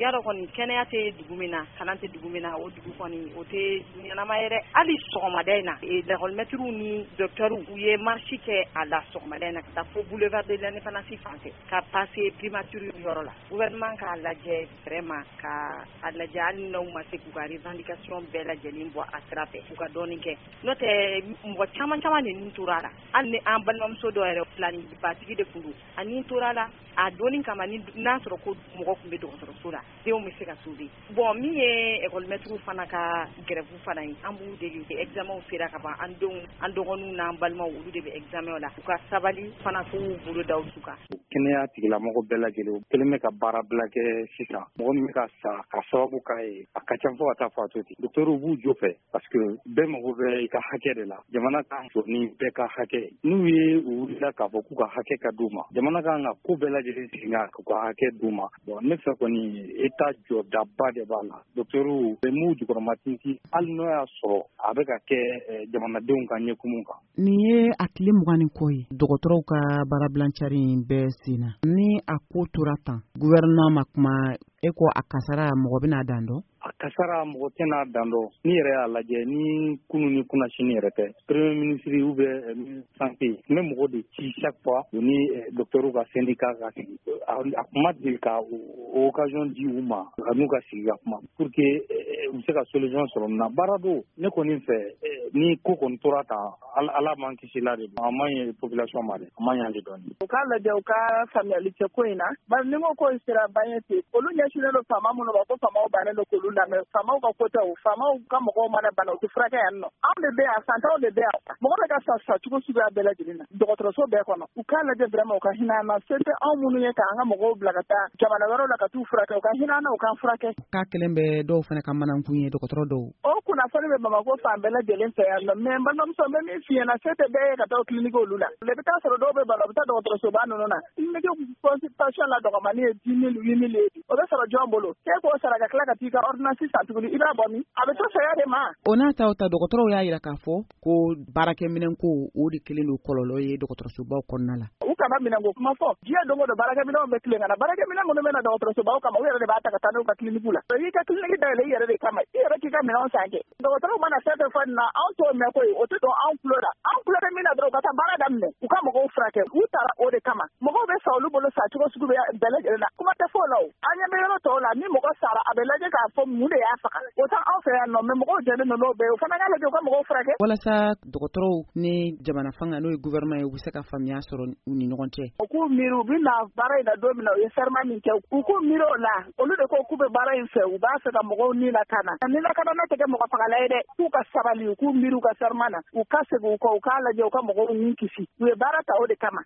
y'a dɔn kɔni kɛnɛya tɛ dugu min na kalan tɛ dugu min na o dugu kɔni o tɛ ɲɛnama yɛrɛ hali sɔgɔmada in na lakɔlimɛtiriw ni docteurs u ye marche kɛ a la sɔgɔmada in na ka taa fo boulevard de l'Indépendance fan fɛ ka passer primature yɔrɔ la gouvernement k'a lajɛ vraiment ka a lajɛ hali n'u ma se k'u ka revendication bɛɛ lajɛlen bɔ a sira fɛ u ka dɔɔni kɛ n'o tɛ mɔgɔ caman de nin tora la hali ni an balimamuso dɔ yɛrɛ filani batigi de kun don a nin tora la a doni kama n'a sɔrɔ ko mɔgɔ tun bɛ dɔgɔtɔrɔso la denw bɛ se ka sauver bon min ye école-maître fana ka grève fana ye an b'u deli examen sera ka ban an dɔgɔninw n'an balimaw olu de bɛ examen la u ka sabali fana k'u bolo da u su kan kɛnɛya tigilamɔgɔ bɛɛ lajɛlen u kelen bɛ ka baara bila kɛ sisan mɔgɔ min bɛ ka sa ka sababu k'a ye a ka ca fɔ ka taa fɔ a to ten docteurs b'u jo fɛ parce que bɛɛ mago bɛ i ka hakɛ de la jamana kan jɔ ni bɛɛ ka hakɛ n'u ye u wulila k'a fɔ k'u ka hakɛ ka d'u ma jamana kan ka ko bɛɛ lajɛlen sigi k'u ka hakɛ d'u ma bon ne fɛ kɔni État jɔdaba de b'a la docteurs bɛ m'u jukɔrɔma tintin hali n'o y'a sɔrɔ a bɛ ka kɛ jamanadenw ka ɲɛkumu kan. Nin ye a tile 20 ni kɔ ye dɔgɔtɔrɔw ka baarabilancari bɛɛ senna ni a ko tora tan gouvernement ma kuma e ko a kasara mɔgɔ bɛna dan dɔ a kasara mɔgɔ tɛna dan dɔ ni yɛrɛ y'a lajɛ ni kunun ni kunnasini yɛrɛ tɛ premier ministre ou bien santé ne mɔgɔ de ci chaque fois u ni docteurs ka syndicat ka sigi a kuma deli ka occasion di u ma ka n'u ka sigi ka kuma pour que u bɛ se ka solution sɔrɔ nin na baara do ne kɔni fɛ ni ko kɔni tora tan ala m'an kisi la de a man ɲɛ population ma dɛ a man ɲɛ de dɔɔni. U k'a lajɛ u ka faamuyali kɛ ko in na bari ni ko sera banɲɛ ten olu ɲɛsinnen don faama minnu ma ko faamaw bannen don k'olu lamɛn faamaw ka ko tɛ o faamaw ka mɔgɔw mana bana u tɛ furakɛ yan nɔ anw de bɛ yan santaw de bɛ yan mɔgɔ bɛ ka sa cogo suguya bɛɛ lajɛlen na dɔgɔtɔrɔso bɛɛ kɔnɔ u k'a lajɛ vraiment u ka hinɛ an na se tɛ anw minnu ye k'an ka mɔgɔw bila ka taa jamana wɛrɛw la ka t'u furakɛ u ka hinɛ an na u k'an furakɛ. K'a kelen bɛ dɔw fana ka manankun ye dɔgɔtɔrɔ dɔw. O kunnafoni bɛ Bamako fan bɛɛ lajɛlen fɛ yan nɔ mais n balimamuso n bɛ min f'i ɲɛna se tɛ bɛɛ ye ka taa clinique olu la i bɛ taa sɔrɔ dɔw bɛ bana u bɛ taa dɔgɔtɔrɔsoba ninnu na clinique consultation la dɔgɔmani ye 10 000 8 000 ye o bɛ sɔrɔ jɔn bolo k'e k'o sara ka tila ka t'i ka ordonnance san tuguni i b'a bɔ min a bɛ to saya de ma. O n'a ta dɔgɔtɔrɔw y'a jira k'a fɔ ko baarakɛminɛn ko o de kelen don kɔlɔlɔ ye dɔgɔtɔrɔsobaw kɔnɔna la. U kana minɛnko kuma fɔ diɲɛ don o don baarakɛminɛnw bɛ tilen ka na baarakɛminɛn minnu bɛ na dɔgɔtɔrɔsobaw kama u yɛrɛ de b'a ta ka taa n'u ka clinique la i ka clinique dayɛlɛ i yɛrɛ de kama i yɛrɛ k'i ka minɛnw san kɛ dɔgɔtɔrɔw mana fɛn fɛn fɔ nin na anw t'o mɛn koyi o tɛ don anw tulo la anw tulo bɛ min na dɔrɔn u ka taa baara daminɛ u ka mɔgɔw furakɛ u taara o de kama mɔgɔw bɛ sa olu bolo sa cogo sugu bɛɛ lajɛlen na kuma tɛ fɔ o la o an ɲɛ bɛ yɔrɔ tɔw la ni mɔgɔ sara a bɛ lajɛ k'a fɔ mun de y'a faga o tɛ anw fɛ yan nɔ mais mɔgɔw jɛlen don n'o bɛɛ ye o fana k'a lajɛ u ka mɔgɔw furakɛ. Walasa dɔgɔtɔrɔw ni jamana fanga n'o ye gouvernement ye u bɛ se ka faamuya sɔrɔ u ni ɲɔgɔn cɛ. U k'u miiri u bɛ na baara in na don min na u ye serment min kɛ u k'u miiri o la olu de ko k'u bɛ baara in fɛ u b'a fɛ ka mɔgɔw ni lakana ni lakana tɛ kɛ mɔgɔ fagala ye dɛ k'u ka sabali u k'u miiri u ka serment na u ka segin u kɔ u k'a lajɛ u ka mɔgɔw ni kisi u ye baara ta o de kama.